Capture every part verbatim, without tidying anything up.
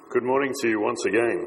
Good morning to you once again.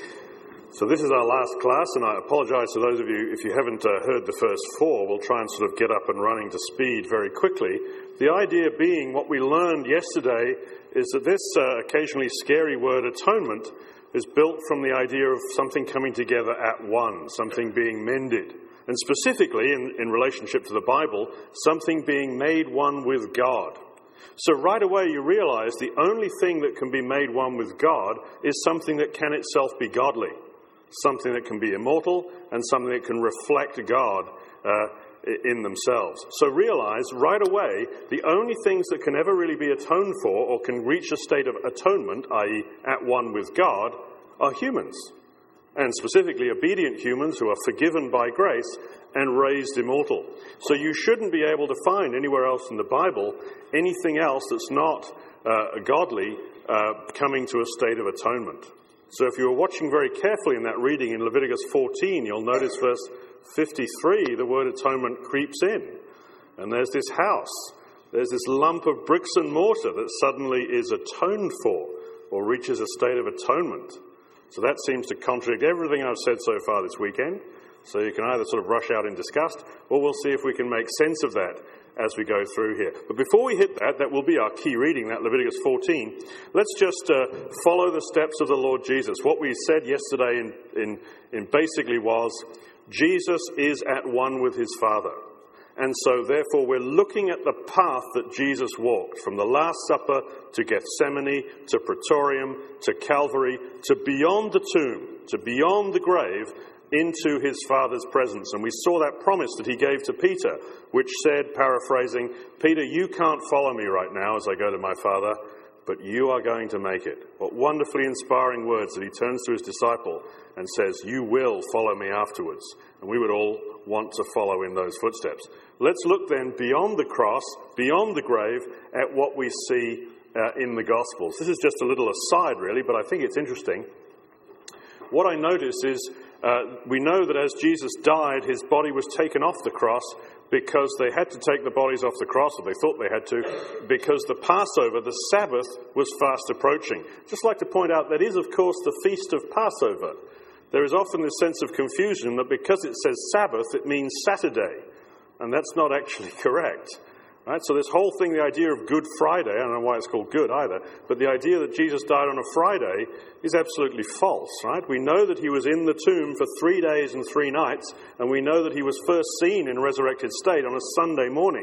So this is our last class, and I apologize to those of you if you haven't uh, heard the first four. We'll try and sort of get up and running to speed very quickly. The idea being what we learned yesterday is that this uh, occasionally scary word atonement is built from the idea of something coming together at one, something being mended. And specifically, in, in relationship to the Bible, something being made one with God. So right away you realize the only thing that can be made one with God is something that can itself be godly, something that can be immortal, and something that can reflect God uh, in themselves. So realize right away the only things that can ever really be atoned for or can reach a state of atonement, that is at one with God, are humans. And specifically obedient humans who are forgiven by grace and raised immortal. So you shouldn't be able to find anywhere else in the Bible anything else that's not uh, godly uh, coming to a state of atonement. So if you were watching very carefully in that reading in Leviticus fourteen, you'll notice verse fifty-three, the word atonement creeps in. And there's this house, there's this lump of bricks and mortar that suddenly is atoned for or reaches a state of atonement. So that seems to contradict everything I've said so far this weekend. So you can either sort of rush out in disgust, or we'll see if we can make sense of that as we go through here. But before we hit that, that will be our key reading, that Leviticus fourteen. Let's just uh, follow the steps of the Lord Jesus. What we said yesterday in, in, in basically was, Jesus is at one with his Father. And so therefore we're looking at the path that Jesus walked, from the Last Supper to Gethsemane, to Praetorium, to Calvary, to beyond the tomb, to beyond the grave, into his Father's presence. And we saw that promise that he gave to Peter, which said, paraphrasing, Peter, you can't follow me right now as I go to my Father, but you are going to make it. What wonderfully inspiring words that he turns to his disciple and says, you will follow me afterwards. And we would all want to follow in those footsteps. Let's look then beyond the cross, beyond the grave, at what we see uh, in the Gospels. This is just a little aside, really, but I think it's interesting. What I notice is uh, we know that as Jesus died, his body was taken off the cross because they had to take the bodies off the cross, or they thought they had to, because the Passover, the Sabbath, was fast approaching. Just like to point out that is, of course, the feast of Passover. There is often this sense of confusion that because it says Sabbath, it means Saturday. And that's not actually correct. Right? So this whole thing, the idea of Good Friday, I don't know why it's called good either, but the idea that Jesus died on a Friday is absolutely false. Right? We know that he was in the tomb for three days and three nights, and we know that he was first seen in resurrected state on a Sunday morning.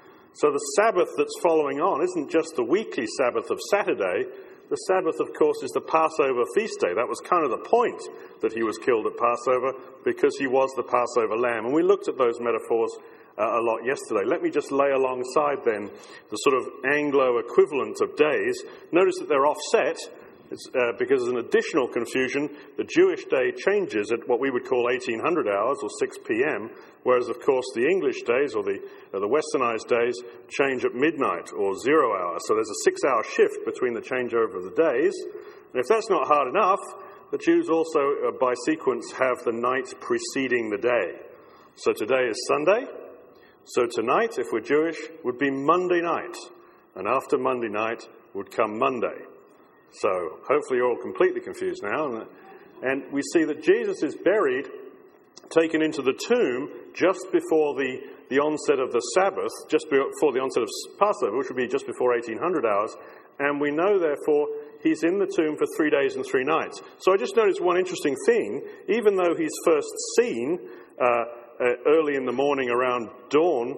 So the Sabbath that's following on isn't just the weekly Sabbath of Saturday. The Sabbath, of course, is the Passover feast day. That was kind of the point that he was killed at Passover, because he was the Passover lamb. And we looked at those metaphors uh, a lot yesterday. Let me just lay alongside then the sort of Anglo equivalent of days. Notice that they're offset. It's, uh, because there's an additional confusion. The Jewish day changes at what we would call eighteen hundred hours or six p.m., whereas, of course, the English days or the uh, the westernized days change at midnight or zero hour. So there's a six-hour shift between the changeover of the days. And if that's not hard enough, the Jews also, uh, by sequence, have the night preceding the day. So today is Sunday. So tonight, if we're Jewish, would be Monday night. And after Monday night would come Monday. So hopefully you're all completely confused now. And we see that Jesus is buried, taken into the tomb just before the, the onset of the Sabbath, just before the onset of Passover, which would be just before eighteen hundred hours. And we know, therefore, he's in the tomb for three days and three nights. So I just noticed one interesting thing. Even though he's first seen uh, uh, early in the morning around dawn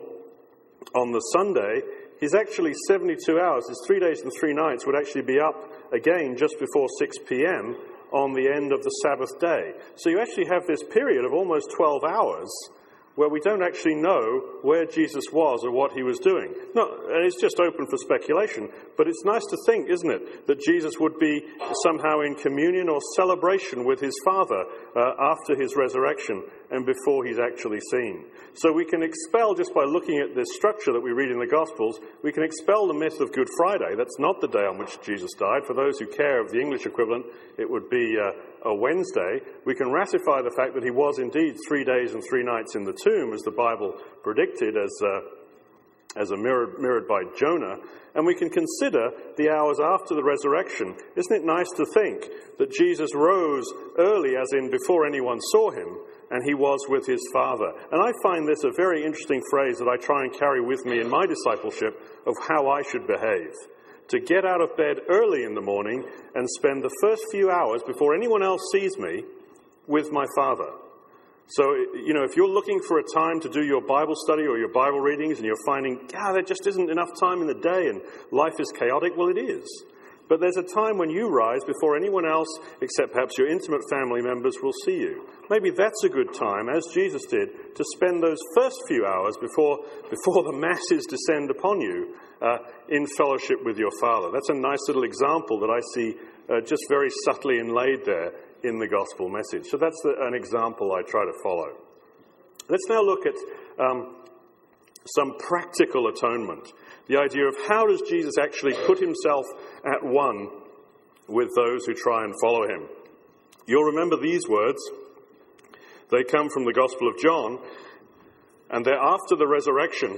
on the Sunday, he's actually seventy-two hours. His three days and three nights would actually be up again just before six p.m. on the end of the Sabbath day. So you actually have this period of almost twelve hours where we don't actually know where Jesus was or what he was doing. No, it's just open for speculation, but it's nice to think, isn't it, that Jesus would be somehow in communion or celebration with his Father uh, after his resurrection and before he's actually seen. So we can expel, just by looking at this structure that we read in the Gospels, we can expel the myth of Good Friday. That's not the day on which Jesus died. For those who care of the English equivalent, it would be uh, a Wednesday. We can ratify the fact that he was indeed three days and three nights in the tomb, as the Bible predicted, as uh, as a mirrored, mirrored by Jonah, and we can consider the hours after the resurrection. Isn't it nice to think that Jesus rose early, as in before anyone saw him, and he was with his Father? And I find this a very interesting phrase that I try and carry with me in my discipleship of how I should behave. To get out of bed early in the morning and spend the first few hours before anyone else sees me with my Father. So, you know, if you're looking for a time to do your Bible study or your Bible readings and you're finding, God, there just isn't enough time in the day and life is chaotic, well, it is. But there's a time when you rise before anyone else, except perhaps your intimate family members, will see you. Maybe that's a good time, as Jesus did, to spend those first few hours before, before the masses descend upon you uh, in fellowship with your Father. That's a nice little example that I see uh, just very subtly inlaid there in the gospel message. So that's the, an example I try to follow. Let's now look at um, some practical atonement. The idea of how does Jesus actually put himself at one with those who try and follow him. You'll remember these words. They come from the Gospel of John, and they're after the resurrection.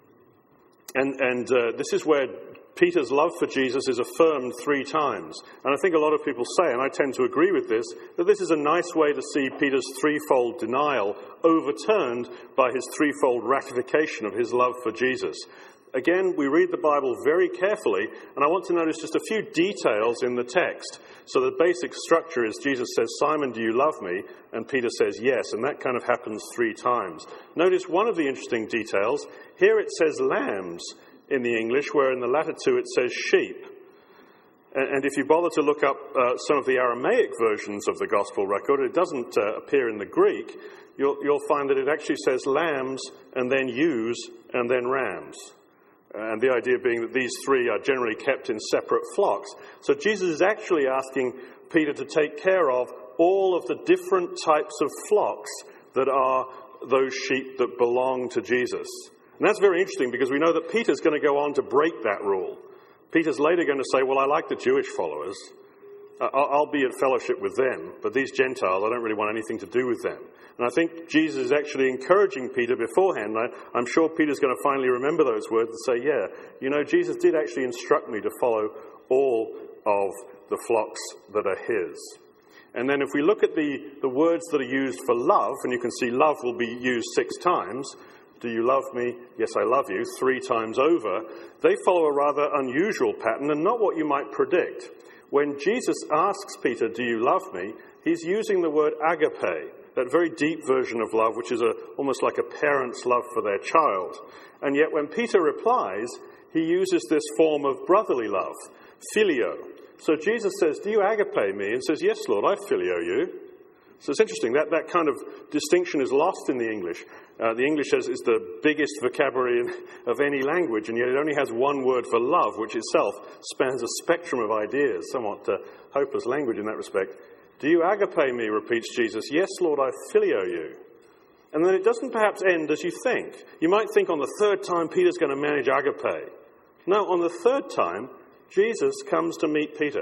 And, and uh, this is where Peter's love for Jesus is affirmed three times. And I think a lot of people say, and I tend to agree with this, that this is a nice way to see Peter's threefold denial overturned by his threefold ratification of his love for Jesus. Again, we read the Bible very carefully, and I want to notice just a few details in the text. So the basic structure is Jesus says, Simon, do you love me? And Peter says, yes, and that kind of happens three times. Notice one of the interesting details. Here it says lambs in the English, where in the latter two it says sheep. And, and if you bother to look up uh, some of the Aramaic versions of the Gospel record, it doesn't uh, appear in the Greek. You'll, you'll find that it actually says lambs, and then ewes, and then rams. And the idea being that these three are generally kept in separate flocks. So Jesus is actually asking Peter to take care of all of the different types of flocks that are those sheep that belong to Jesus. And that's very interesting because we know that Peter's going to go on to break that rule. Peter's later going to say, well, I like the Jewish followers. I'll be at fellowship with them, but these Gentiles, I don't really want anything to do with them. And I think Jesus is actually encouraging Peter beforehand. I, I'm sure Peter's going to finally remember those words and say, yeah, you know, Jesus did actually instruct me to follow all of the flocks that are his. And then if we look at the, the words that are used for love, and you can see love will be used six times. Do you love me? Yes, I love you, three times over. They follow a rather unusual pattern and not what you might predict. When Jesus asks Peter, do you love me? He's using the word agape, that very deep version of love, which is a, almost like a parent's love for their child. And yet when Peter replies, he uses this form of brotherly love, phileo. So Jesus says, do you agape me? And says, yes, Lord, I phileo you. So it's interesting, that, that kind of distinction is lost in the English. Uh, the English is, is the biggest vocabulary in, of any language, and yet it only has one word for love, which itself spans a spectrum of ideas, somewhat uh, hopeless language in that respect. Do you agape me, repeats Jesus. Yes, Lord, I phileo you. And then it doesn't perhaps end as you think. You might think on the third time Peter's going to manage agape. No, on the third time, Jesus comes to meet Peter.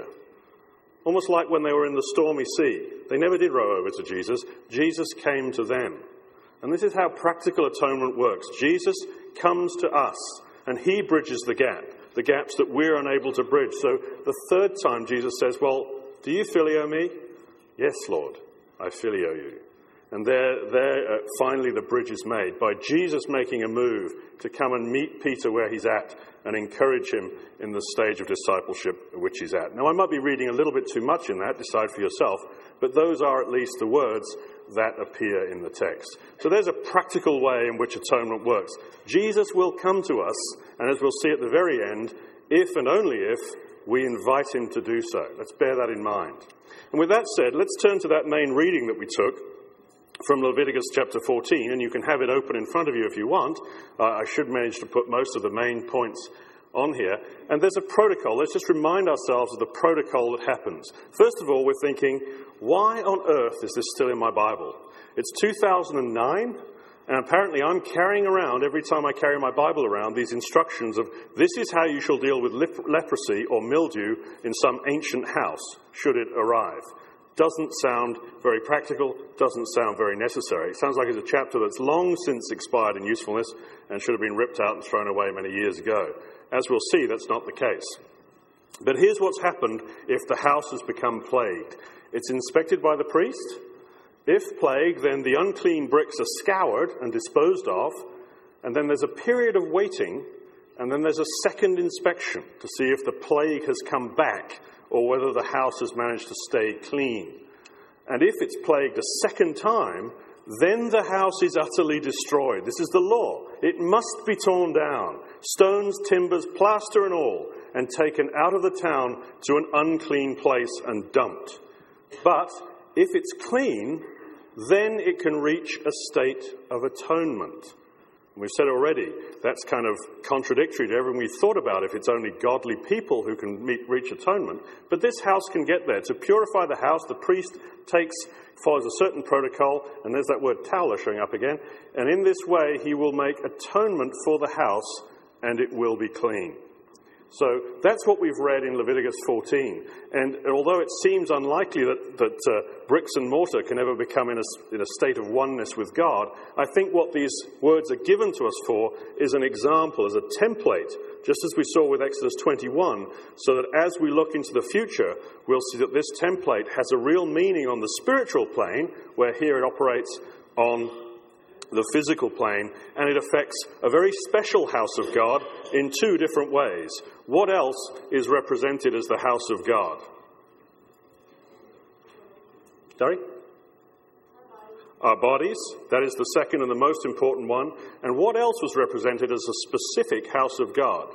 Almost like when they were in the stormy sea. They never did row over to Jesus. Jesus came to them. And this is how practical atonement works. Jesus comes to us, and he bridges the gap, the gaps that we're unable to bridge. So the third time Jesus says, well, do you phileo me? Yes, Lord, I phileo you. And there, there uh, finally the bridge is made by Jesus making a move to come and meet Peter where he's at and encourage him in the stage of discipleship which he's at. Now, I might be reading a little bit too much in that, decide for yourself, but those are at least the words that appear in the text. So there's a practical way in which atonement works. Jesus will come to us, and as we'll see at the very end, if and only if we invite him to do so. Let's bear that in mind. And with that said, let's turn to that main reading that we took from Leviticus chapter fourteen, and you can have it open in front of you if you want. Uh, I should manage to put most of the main points on here. And there's a protocol. Let's just remind ourselves of the protocol that happens. First of all, we're thinking, why on earth is this still in my Bible? It's two thousand nine, and apparently I'm carrying around, every time I carry my Bible around, these instructions of this is how you shall deal with lep- leprosy or mildew in some ancient house, should it arrive. doesn't sound very practical, doesn't sound very necessary. It sounds like it's a chapter that's long since expired in usefulness and should have been ripped out and thrown away many years ago. As we'll see, that's not the case. But here's what's happened if the house has become plagued. It's inspected by the priest. If plagued, then the unclean bricks are scoured and disposed of, and then there's a period of waiting, and then there's a second inspection to see if the plague has come back or whether the house has managed to stay clean. And if it's plagued a second time, then the house is utterly destroyed. This is the law. It must be torn down, stones, timbers, plaster and all, and taken out of the town to an unclean place and dumped. But if it's clean, then it can reach a state of atonement. We've said already, that's kind of contradictory to everything we thought about if it's only godly people who can meet, reach atonement. But this house can get there. To purify the house, the priest takes, follows a certain protocol, and there's that word towler showing up again. And in this way, he will make atonement for the house, and it will be clean. So that's what we've read in Leviticus fourteen. And although it seems unlikely that, that uh, bricks and mortar can ever become in a, in a state of oneness with God, I think what these words are given to us for is an example, as a template, just as we saw with Exodus twenty-one, so that as we look into the future, we'll see that this template has a real meaning on the spiritual plane, where here it operates on the physical plane, and it affects a very special house of God in two different ways. What else is represented as the house of God? Sorry? Our bodies. That is the second and the most important one. And what else was represented as a specific house of God?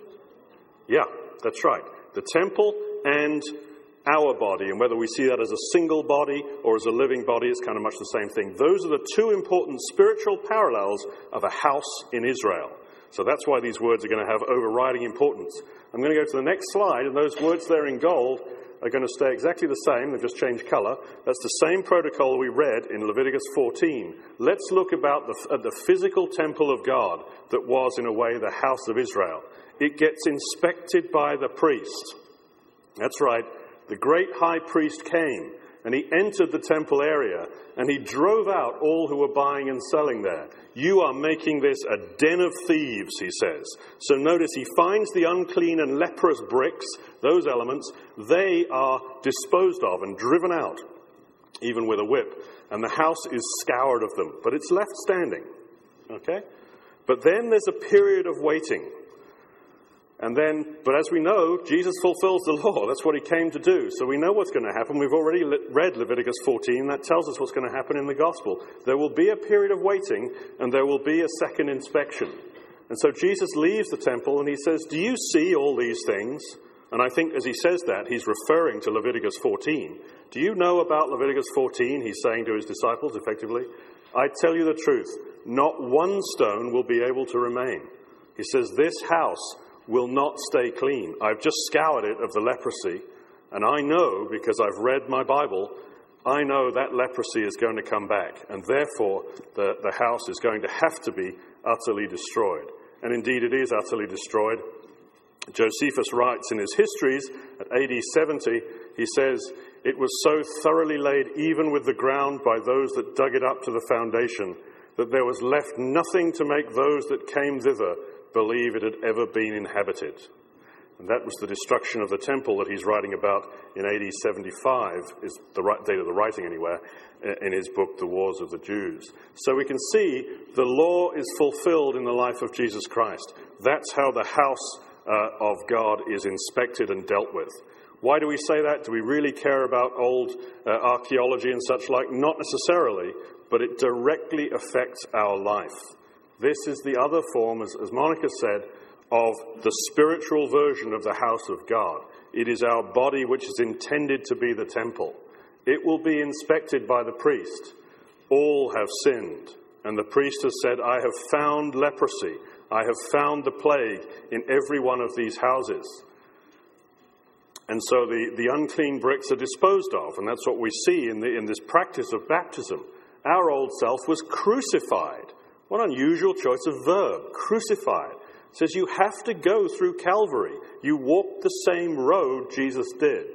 Yeah, that's right. The temple and our body, and whether we see that as a single body or as a living body is kind of much the same thing. Those are the two important spiritual parallels of a house in Israel. So that's why these words are going to have overriding importance. I'm going to go to the next slide, and those words there in gold are going to stay exactly the same. They've just changed colour. That's the same protocol we read in Leviticus fourteen. Let's look about the, at the physical temple of God that was, in a way, the house of Israel. It gets inspected by the priest. That's right. The great high priest came, and he entered the temple area, and he drove out all who were buying and selling there. You are making this a den of thieves, he says. So notice he finds the unclean and leprous bricks, those elements, they are disposed of and driven out, even with a whip. And the house is scoured of them, but it's left standing. Okay? But then there's a period of waiting. And then, but as we know, Jesus fulfills the law. That's what he came to do. So we know what's going to happen. We've already read Leviticus fourteen. That tells us what's going to happen in the gospel. There will be a period of waiting, and there will be a second inspection. And so Jesus leaves the temple, and he says, do you see all these things? And I think as he says that, he's referring to Leviticus fourteen. Do you know about Leviticus fourteen? He's saying to his disciples, effectively, I tell you the truth, not one stone will be able to remain. He says, this house will not stay clean. I've just scoured it of the leprosy, and I know, because I've read my Bible, I know that leprosy is going to come back, and therefore the, the house is going to have to be utterly destroyed. And indeed it is utterly destroyed. Josephus writes in his histories at A D seventy, he says, it was so thoroughly laid even with the ground by those that dug it up to the foundation, that there was left nothing to make those that came thither believe it had ever been inhabited. And that was the destruction of the temple that he's writing about in A D seventy-five, is the right date of the writing anywhere, in his book, The Wars of the Jews. So we can see the law is fulfilled in the life of Jesus Christ. That's how the house uh, of God is inspected and dealt with. Why do we say that? Do we really care about old uh, archaeology and such like? Not necessarily, but it directly affects our life. This is the other form, as, as Monica said, of the spiritual version of the house of God. It is our body which is intended to be the temple. It will be inspected by the priest. All have sinned. And the priest has said, I have found leprosy. I have found the plague in every one of these houses. And so the, the unclean bricks are disposed of. And that's what we see in, the, in this practice of baptism. Our old self was crucified. What an unusual choice of verb, crucified. It says you have to go through Calvary. You walk the same road Jesus did.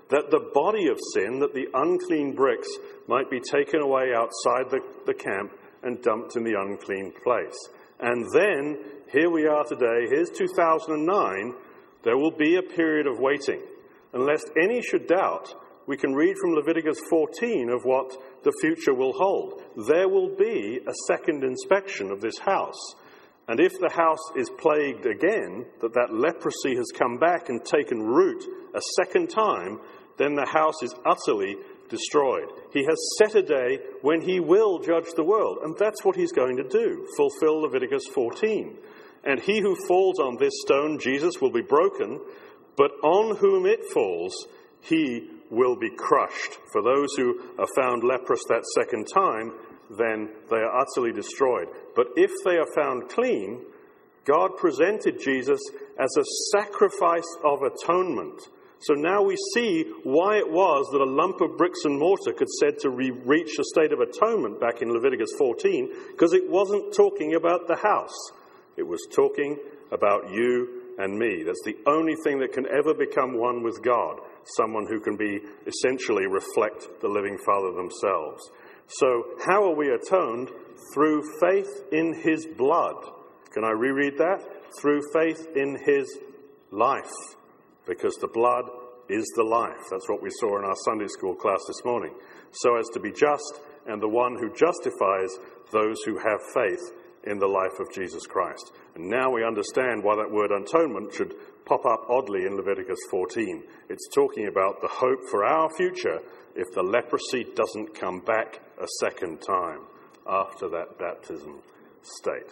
that the body of sin, that the unclean bricks, might be taken away outside the, the camp and dumped in the unclean place. And then, here we are today, here's two thousand nine, there will be a period of waiting. And lest any should doubt, we can read from Leviticus fourteen of what the future will hold. There will be a second inspection of this house. And if the house is plagued again, that that leprosy has come back and taken root a second time, then the house is utterly destroyed. He has set a day when he will judge the world, and that's what he's going to do, fulfill Leviticus fourteen. And he who falls on this stone, Jesus, will be broken, but on whom it falls, he will be crushed. For those who are found leprous that second time, then they are utterly destroyed. But if they are found clean, God presented Jesus as a sacrifice of atonement. So now we see why it was that a lump of bricks and mortar could said to re- reach a state of atonement back in Leviticus fourteen, because it wasn't talking about the house. It was talking about you and me. That's the only thing that can ever become one with God, someone who can be essentially reflect the living Father themselves. So how are we atoned? Through faith in his blood. Can I reread that? Through faith in his life. Because the blood is the life. That's what we saw in our Sunday school class this morning. So as to be just, and the one who justifies those who have faith in the life of Jesus Christ. And now we understand why that word atonement should pop up oddly in Leviticus fourteen. It's talking about the hope for our future if the leprosy doesn't come back a second time after that baptism state.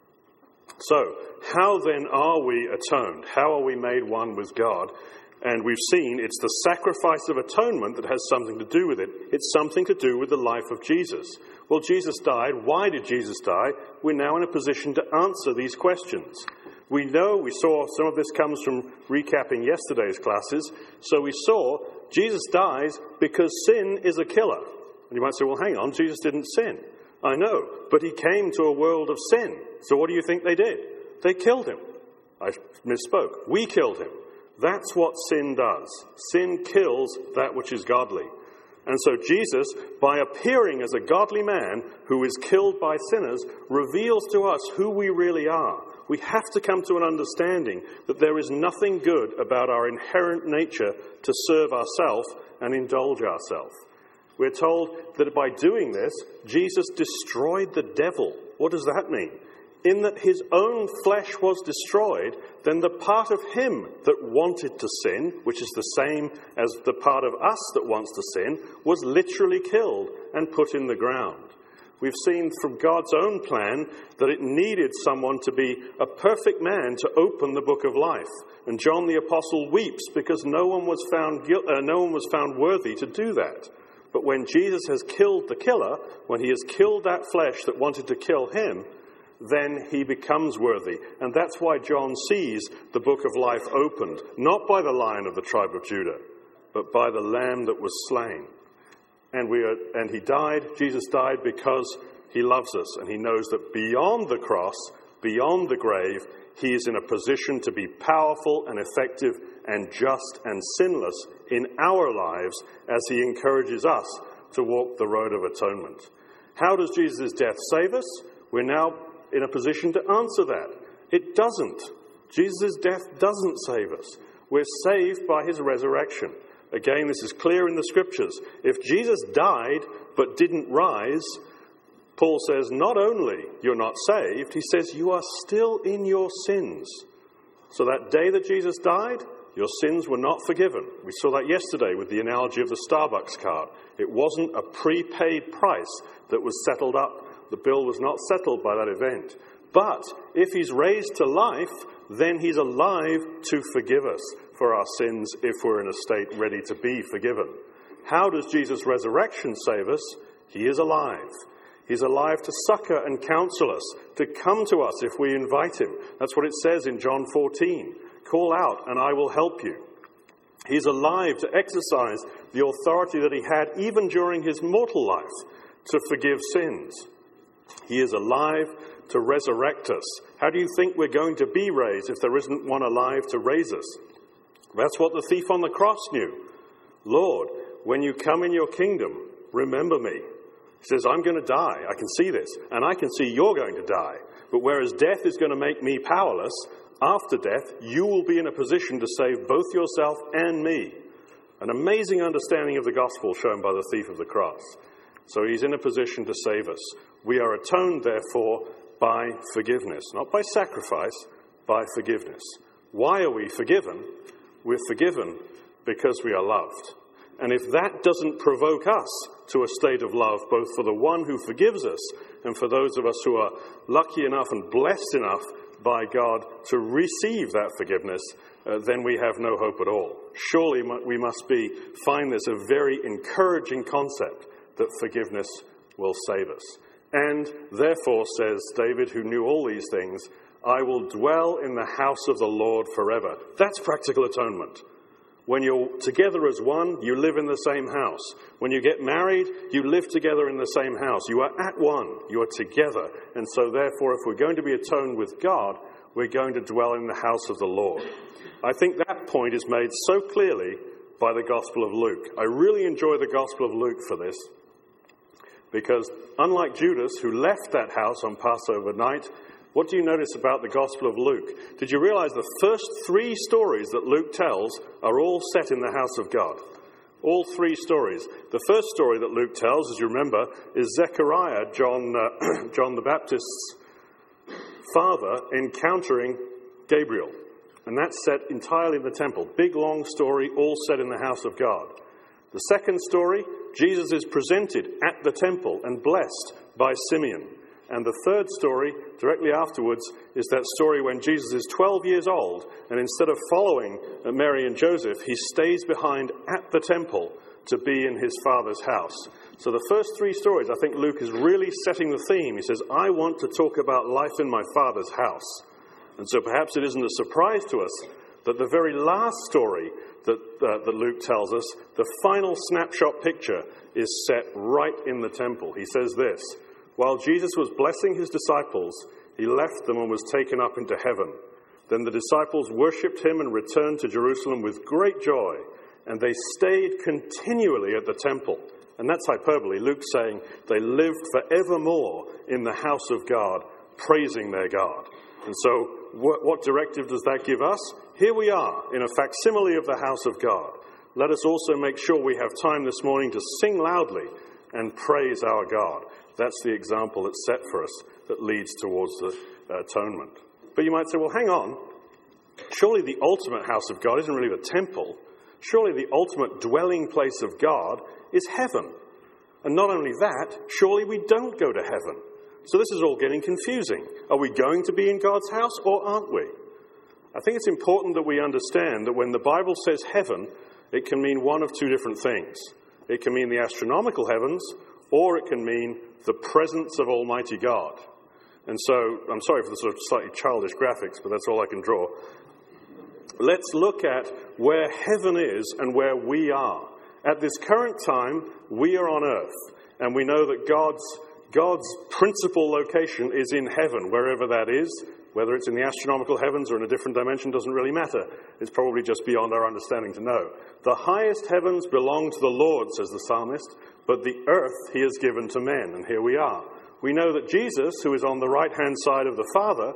So, how then are we atoned? How are we made one with God? And we've seen it's the sacrifice of atonement that has something to do with it. It's something to do with the life of Jesus. Well, Jesus died. Why did Jesus die? We're now in a position to answer these questions. We know, we saw, some of this comes from recapping yesterday's classes. So we saw Jesus dies because sin is a killer. And you might say, well, hang on, Jesus didn't sin. I know, but he came to a world of sin. So what do you think they did? They killed him. I misspoke. We killed him. That's what sin does. Sin kills that which is godly. And so Jesus, by appearing as a godly man who is killed by sinners, reveals to us who we really are. We have to come to an understanding that there is nothing good about our inherent nature to serve ourselves and indulge ourselves. We're told that by doing this, Jesus destroyed the devil. What does that mean? In that his own flesh was destroyed, then the part of him that wanted to sin, which is the same as the part of us that wants to sin, was literally killed and put in the ground. We've seen from God's own plan that it needed someone to be a perfect man to open the book of life. And John the Apostle weeps because no one was found guilt, uh, no one was found worthy to do that. But when Jesus has killed the killer, when he has killed that flesh that wanted to kill him, then he becomes worthy. And that's why John sees the book of life opened, not by the Lion of the tribe of Judah, but by the Lamb that was slain. And we are, and he died, Jesus died because he loves us, and he knows that beyond the cross, beyond the grave, he is in a position to be powerful and effective and just and sinless in our lives as he encourages us to walk the road of atonement. How does Jesus' death save us? We're now in a position to answer that. It doesn't. Jesus' death doesn't save us. We're saved by his resurrection. Again, this is clear in the scriptures. If Jesus died but didn't rise, Paul says not only you're not saved, he says you are still in your sins. So that day that Jesus died, your sins were not forgiven. We saw that yesterday with the analogy of the Starbucks card. It wasn't a prepaid price that was settled up. The bill was not settled by that event. But if he's raised to life, then he's alive to forgive us for our sins if we're in a state ready to be forgiven. How does Jesus' resurrection save us? He is alive. He's alive to succor and counsel us, to come to us if we invite him. That's what it says in John fourteen. Call out and I will help you. He's alive to exercise the authority that he had even during his mortal life to forgive sins. He is alive to resurrect us. How do you think we're going to be raised if there isn't one alive to raise us? That's what the thief on the cross knew. Lord, when you come in your kingdom, remember me. He says, I'm going to die. I can see this. And I can see you're going to die. But whereas death is going to make me powerless, after death, you will be in a position to save both yourself and me. An amazing understanding of the gospel shown by the thief of the cross. So he's in a position to save us. We are atoned, therefore, by forgiveness. Not by sacrifice, by forgiveness. Why are we forgiven? We're forgiven because we are loved. And if that doesn't provoke us to a state of love, both for the one who forgives us and for those of us who are lucky enough and blessed enough by God to receive that forgiveness, uh, then we have no hope at all. Surely we must be find this a very encouraging concept that forgiveness will save us. And therefore, says David, who knew all these things, I will dwell in the house of the Lord forever. That's practical atonement. When you're together as one, you live in the same house. When you get married, you live together in the same house. You are at one. You are together. And so therefore, if we're going to be atoned with God, we're going to dwell in the house of the Lord. I think that point is made so clearly by the Gospel of Luke. I really enjoy the Gospel of Luke for this, because unlike Judas, who left that house on Passover night, what do you notice about the Gospel of Luke? Did you realize the first three stories that Luke tells are all set in the house of God? All three stories. The first story that Luke tells, as you remember, is Zechariah, John, uh, John the Baptist's father, encountering Gabriel. And that's set entirely in the temple. Big, long story, all set in the house of God. The second story, Jesus is presented at the temple and blessed by Simeon. And the third story, directly afterwards, is that story when Jesus is twelve years old, and instead of following Mary and Joseph, he stays behind at the temple to be in his Father's house. So the first three stories, I think Luke is really setting the theme. He says, I want to talk about life in my Father's house. And so perhaps it isn't a surprise to us that the very last story that, uh, that Luke tells us, the final snapshot picture, is set right in the temple. He says this, while Jesus was blessing his disciples, he left them and was taken up into heaven. Then the disciples worshipped him and returned to Jerusalem with great joy, and they stayed continually at the temple. And that's hyperbole. Luke's saying they lived forevermore in the house of God, praising their God. And so what, what directive does that give us? Here we are in a facsimile of the house of God. Let us also make sure we have time this morning to sing loudly and praise our God. That's the example that's set for us that leads towards the uh, atonement. But you might say, well, hang on. Surely the ultimate house of God isn't really the temple. Surely the ultimate dwelling place of God is heaven. And not only that, surely we don't go to heaven. So this is all getting confusing. Are we going to be in God's house or aren't we? I think it's important that we understand that when the Bible says heaven, it can mean one of two different things. It can mean the astronomical heavens, or it can mean the presence of Almighty God. And so, I'm sorry for the sort of slightly childish graphics, but that's all I can draw. Let's look at where heaven is and where we are. At this current time, we are on earth, and we know that God's God's principal location is in heaven, wherever that is. Whether it's in the astronomical heavens or in a different dimension doesn't really matter. It's probably just beyond our understanding to know. The highest heavens belong to the Lord, says the psalmist, but the earth he has given to men. And here we are. We know that Jesus, who is on the right-hand side of the Father,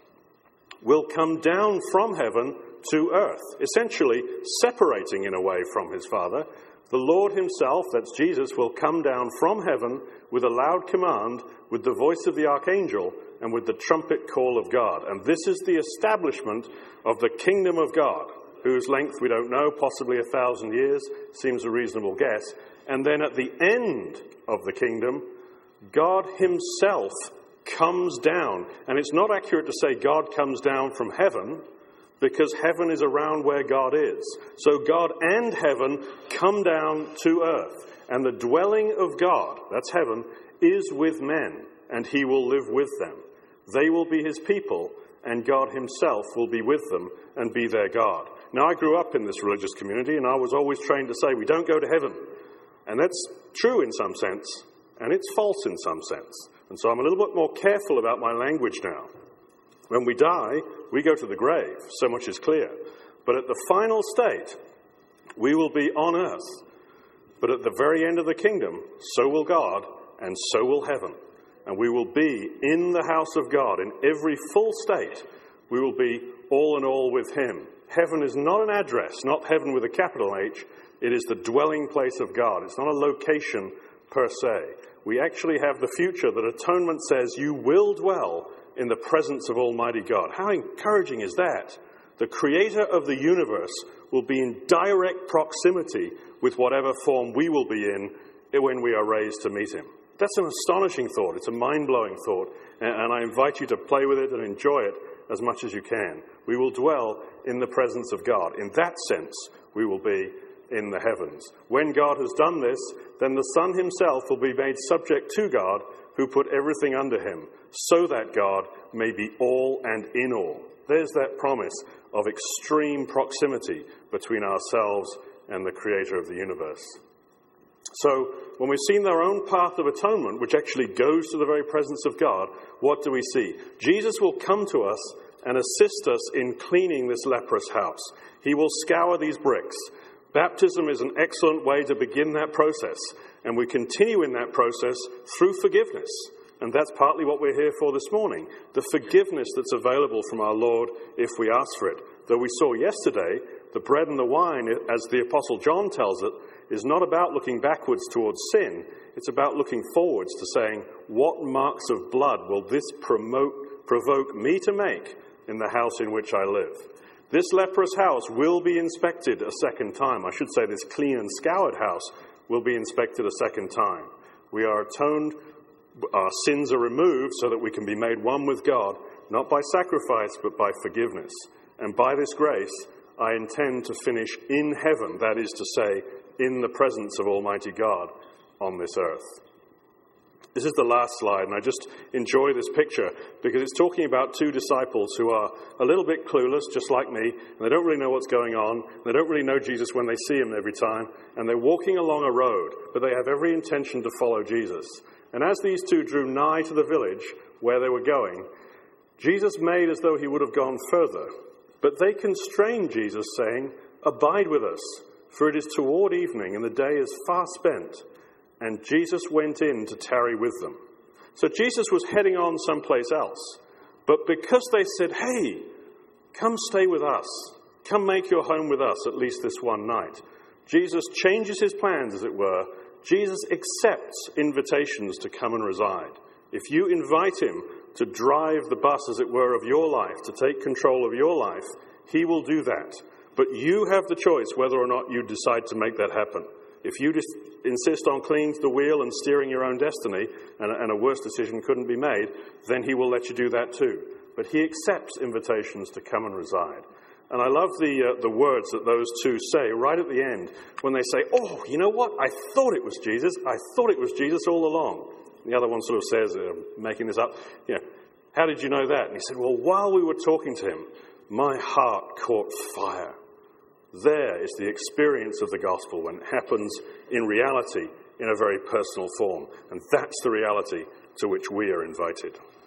will come down from heaven to earth, essentially separating in a way from his Father. The Lord himself, that's Jesus, will come down from heaven with a loud command, with the voice of the archangel, and with the trumpet call of God. And this is the establishment of the kingdom of God, whose length we don't know, possibly a thousand years, seems a reasonable guess. And then at the end of the kingdom, God himself comes down. And it's not accurate to say God comes down from heaven, because heaven is around where God is. So God and heaven come down to earth. And the dwelling of God, that's heaven, is with men, and he will live with them. They will be his people, and God himself will be with them and be their God. Now, I grew up in this religious community, and I was always trained to say, we don't go to heaven. And that's true in some sense, and it's false in some sense. And so I'm a little bit more careful about my language now. When we die, we go to the grave. So much is clear. But at the final state, We will be on earth, but at the very end of the kingdom, so will God, and so will heaven. And we will be in the house of God in every full state. We will be all in all with him. Heaven is not an address, not heaven with a capital H. It is the dwelling place of God. It's not a location per se. We actually have the future that atonement says you will dwell in the presence of Almighty God. How encouraging is that? The creator of the universe will be in direct proximity with whatever form we will be in when we are raised to meet him. That's an astonishing thought. It's a mind-blowing thought. And I invite you to play with it and enjoy it as much as you can. We will dwell in the presence of God. In that sense, we will be in the heavens. When God has done this, then the Son himself will be made subject to God, who put everything under him, so that God may be all and in all. There's that promise of extreme proximity between ourselves and the creator of the universe. So, when we've seen our own path of atonement, which actually goes to the very presence of God, what do we see? Jesus will come to us and assist us in cleaning this leprous house. He will scour these bricks. Baptism is an excellent way to begin that process, and we continue in that process through forgiveness. And that's partly what we're here for this morning, the forgiveness that's available from our Lord if we ask for it. Though we saw yesterday, the bread and the wine, as the Apostle John tells it, is not about looking backwards towards sin. It's about looking forwards to saying, what marks of blood will this promote, provoke me to make in the house in which I live? This leprous house will be inspected a second time. I should say this clean and scoured house will be inspected a second time. We are atoned, our sins are removed so that we can be made one with God, not by sacrifice, but by forgiveness. And by this grace, I intend to finish in heaven, that is to say, in the presence of Almighty God on this earth. This is the last slide, and I just enjoy this picture because it's talking about two disciples who are a little bit clueless, just like me, and they don't really know what's going on. They don't really know Jesus when they see him every time, and they're walking along a road, but they have every intention to follow Jesus. And as these two drew nigh to the village where they were going, Jesus made as though he would have gone further, but they constrained Jesus, saying, "Abide with us, for it is toward evening, and the day is far spent." And Jesus went in to tarry with them. So Jesus was heading on someplace else. But because they said, "Hey, come stay with us. Come make your home with us at least this one night," Jesus changes his plans, as it were. Jesus accepts invitations to come and reside. If you invite him to drive the bus, as it were, of your life, to take control of your life, he will do that. But you have the choice whether or not you decide to make that happen. If you just insist on clinging to the wheel and steering your own destiny, and, and a worse decision couldn't be made, then he will let you do that too. But he accepts invitations to come and reside. And I love the uh, the words that those two say right at the end when they say, "Oh, you know what? I thought it was Jesus. I thought it was Jesus all along." And the other one sort of says, uh, making this up, you know, "How did you know that?" And he said, "Well, while we were talking to him, my heart caught fire." There is the experience of the gospel when it happens in reality in a very personal form. And that's the reality to which we are invited.